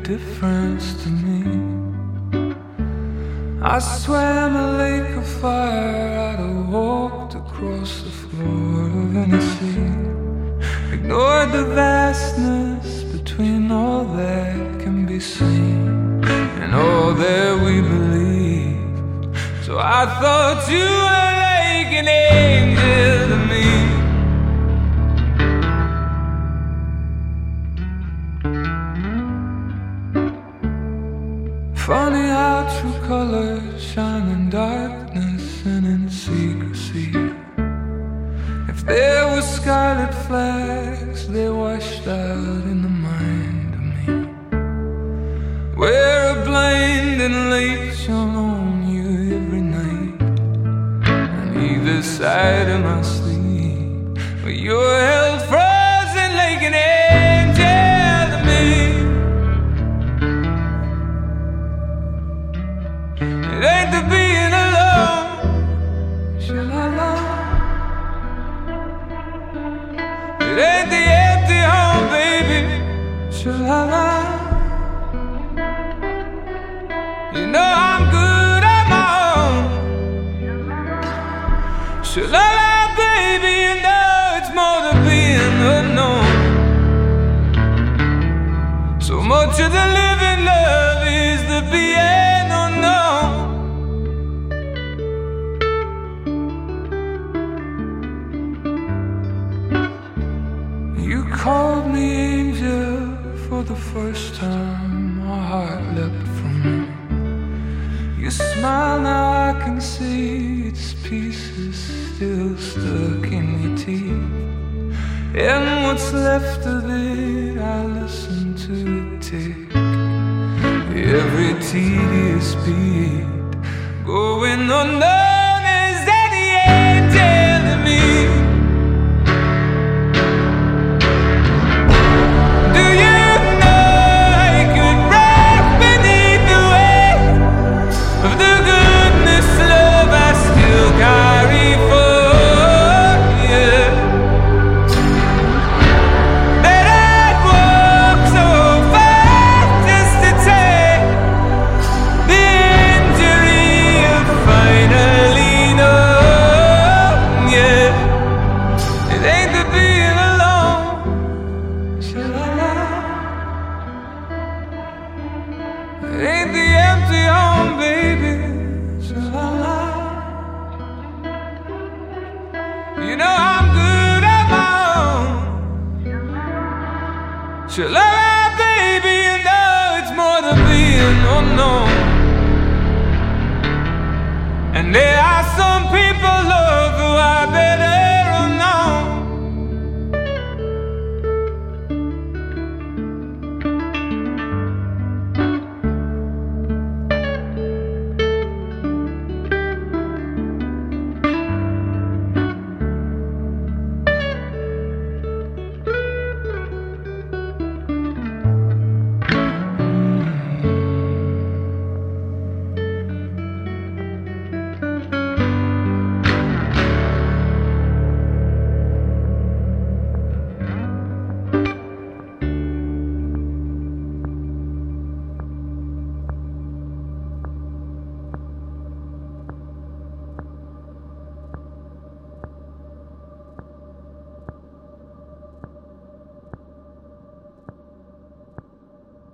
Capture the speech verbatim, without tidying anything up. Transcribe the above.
difference to me. I swam a lake of fire, I'd have walked across the floor of any sea, ignored the vastness between all that can be seen and all that we believe. So I thought you were like an angel to me. Funny how true colors shine in darkness and in secrecy. If there were scarlet flags, they washed out in the mind of me. Wear a blinding light shone on you every night, on either side of my sleep, but you're held frozen like an angel to me. It ain't the being alone, sha-la-la. It ain't the empty home, baby, sha-la-la. You know I'm good on my own, sha-la-la, baby. You know it's more than being unknown. So much of the living love is the being unknown. You called me angel for the first time, my heart leapt from me. You smile, now I can see its pieces still stuck in your teeth. And what's left of it, I listen to it tick, every tedious beat, going unknown as any angel to me. It ain't the empty home, baby, sha-la-la. You know I'm good on my own, sha-la-la, baby. You know it's more than being unknown. And then